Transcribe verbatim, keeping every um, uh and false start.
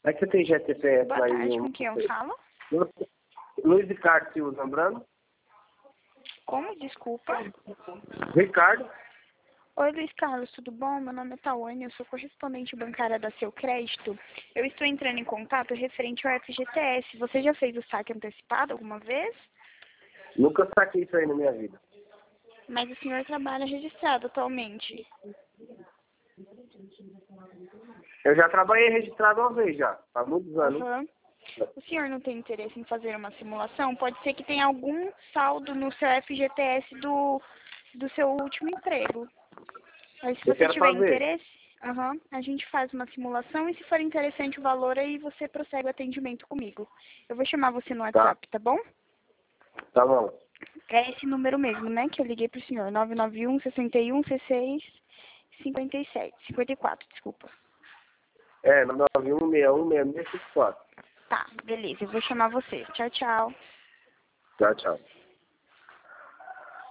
É que você tem G T C S Boa lá tarde, em... com quem eu falo? Luiz Ricardo Silva, lembrando? Como? Desculpa. Ricardo? Oi, Luiz Carlos, tudo bom? Meu nome é Tawane, eu sou correspondente bancária da Seu Crédito. Eu estou entrando em contato referente ao F G T S. Você já fez o saque antecipado alguma vez? Nunca saquei isso aí na minha vida. Mas o senhor trabalha registrado atualmente. Eu já trabalhei registrado uma vez já, há muitos anos. Uhum. O senhor não tem interesse em fazer uma simulação? Pode ser que tenha algum saldo no seu F G T S do, do seu último emprego. Aí, se Eu você quero tiver fazer. interesse, uhum, a gente faz uma simulação e se for interessante o valor, aí você prossegue o atendimento comigo. Eu vou chamar você no Tá, WhatsApp, tá bom? tá bom. É esse número mesmo, né, que eu liguei pro senhor. nove nove um, sessenta e um, seis, cinquenta e sete, cinquenta e quatro, desculpa. É, nove um seis um seis seis cinco quatro. Tá, beleza, eu vou chamar você. Tchau, tchau. Tchau, tchau.